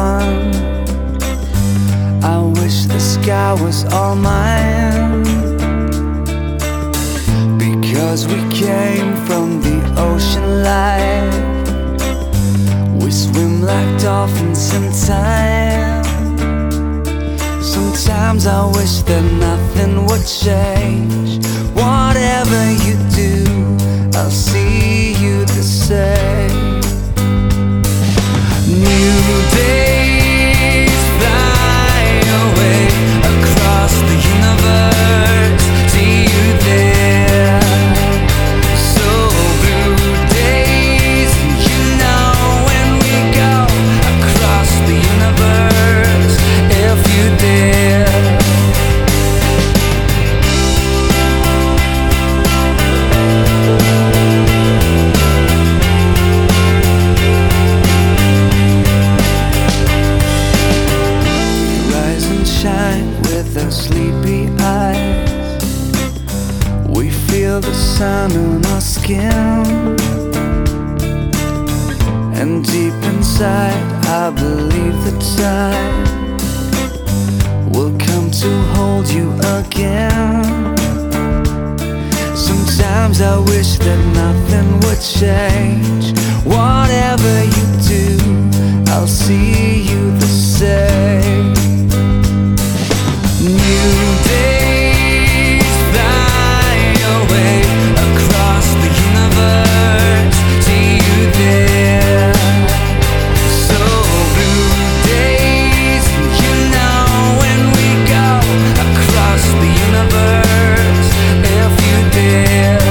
gone. I wish the sky was all mine, because we came from the ocean light. We swim like dolphins in time. Sometimes I wish that nothing would change. Whatever you do, I'll see you the same. New days fly away across the universe. See you there. So blue days, you know, when we go across the universe, if you dare. Shine with our sleepy eyes. We feel the sun on our skin, and deep inside I believe the time will come to hold you again. Sometimes I wish that nothing would change. Whatever you do, I'll see you the same. New days fly away across the universe. See you there. So blue days, you know, when we go across the universe, if you dare.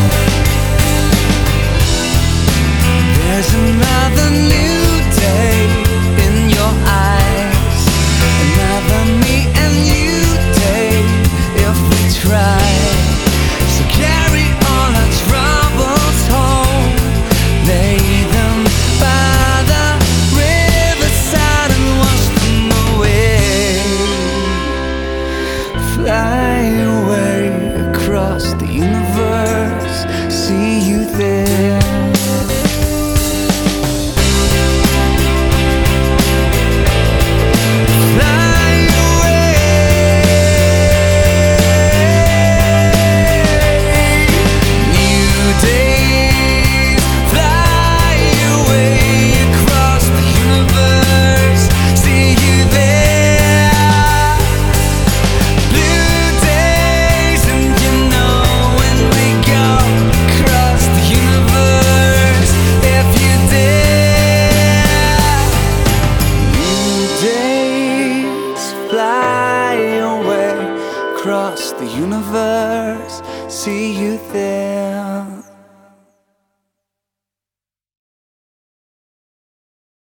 There's another new day in your eyes, another me and you if we try. So carry all our troubles home, lay them by the riverside and wash them away. Fly away across the universe, see you there. Fly away across the universe, see you there.